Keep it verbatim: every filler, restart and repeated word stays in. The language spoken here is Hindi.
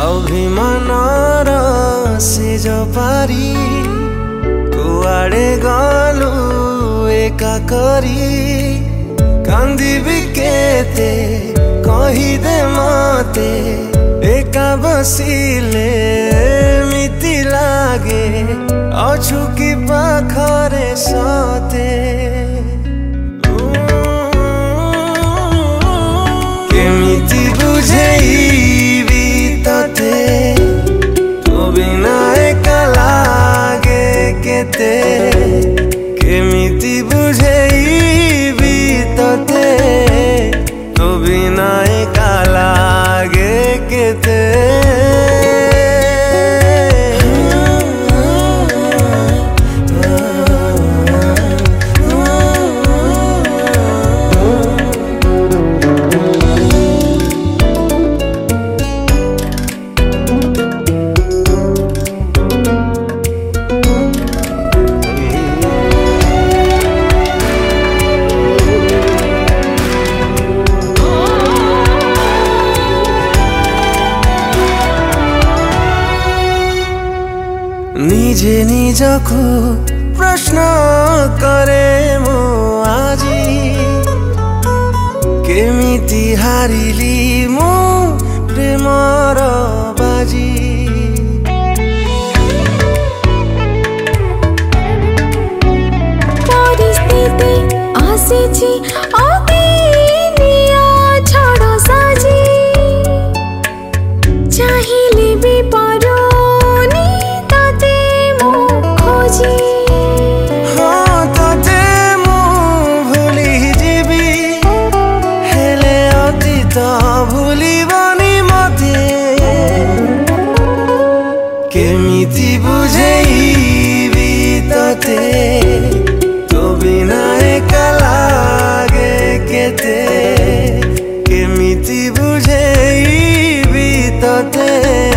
अभिमानर सेज पारी कुआड़े गलु एका करी कांदिबी केते कहिदे मते एका बसिले मिति लागे अछु कि पाखरे सते केमिति बुझेइबी तते तो बिना एका लागे केते केमिति बुझेइबी तते तो बिना एका लागे केते निजे निजको प्रश्न करे मो आजी केमिति हारिली मो प्रेमर बाजी परिस्थिति आसीछि अदिनिया छड़ साजी चाहिले भी परो हाँ तते मु भूली जीवी हेले अतीत भूलिबनी मते केमिति बुझेइबी तते तो बिना एका लागे केते केमिति बुझेइबी तते।